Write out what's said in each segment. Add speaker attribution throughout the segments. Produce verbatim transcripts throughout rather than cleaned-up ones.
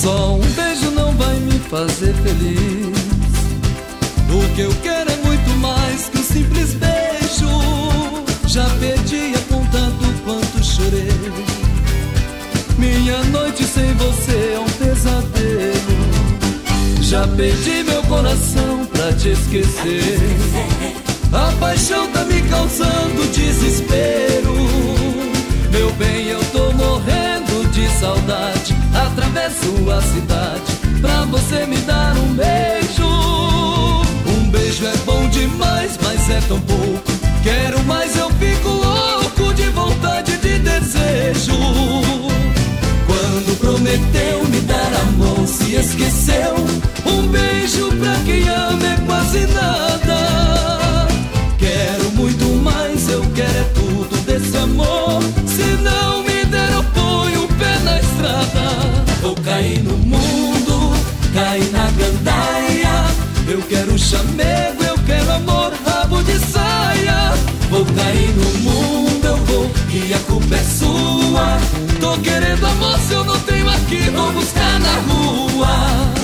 Speaker 1: Só um beijo não vai me fazer feliz. O que eu quero é muito mais que um simples beijo. Já perdi a conta do quanto chorei. Minha noite sem você é um pesadelo. Já perdi meu coração pra te esquecer. A paixão tá me causando desespero. Meu bem, eu tô morrendo de saudade. Atravesso a cidade pra você me dar um beijo. Um beijo é bom demais, mas é tão pouco. Quero mais, eu fico louco de vontade, de desejo. Quando prometeu me dar a mão, se esqueceu. Um beijo pra quem ama é quase nada. Quero muito mais, eu quero é tudo desse amor. Se não me der, eu ponho o pé na estrada. Vou cair no mundo, cair na gandaia. Eu quero chamego, eu quero amor, rabo de saia. Vou cair no mundo, eu vou, e a culpa é sua. Tô querendo amor, se eu não tenho aqui, vou buscar na rua.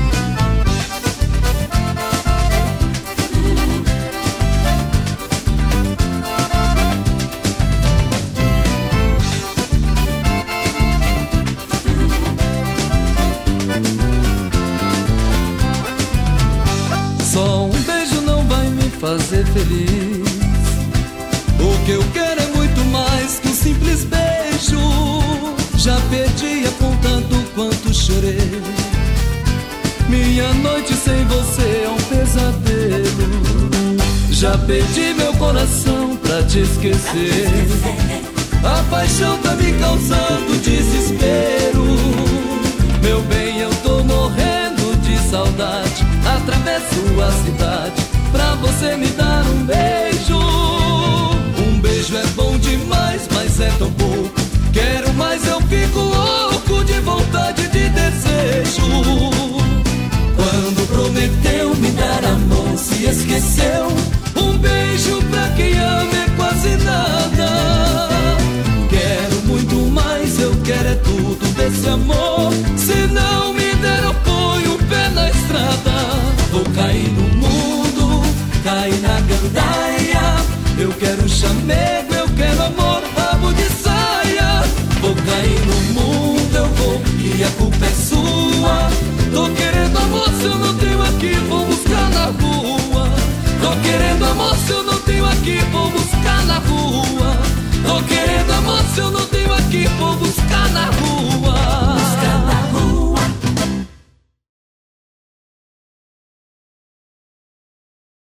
Speaker 1: Só um beijo não vai me fazer feliz. O que eu quero é muito mais que um simples beijo. Já perdi a conta do quanto chorei. Minha noite sem você é um pesadelo. Já perdi meu coração pra te esquecer. A paixão tá me causando desespero. Meu bem, eu tô morrendo de saudade. Atravesso a cidade pra você me dar um beijo. Um beijo é bom demais, mas é tão pouco. Quero mais, eu fico louco de vontade, de desejo. Quando prometeu me dar a mão, se esqueceu. Um beijo pra quem ama é quase nada. Quero muito mais, eu quero é tudo desse amor.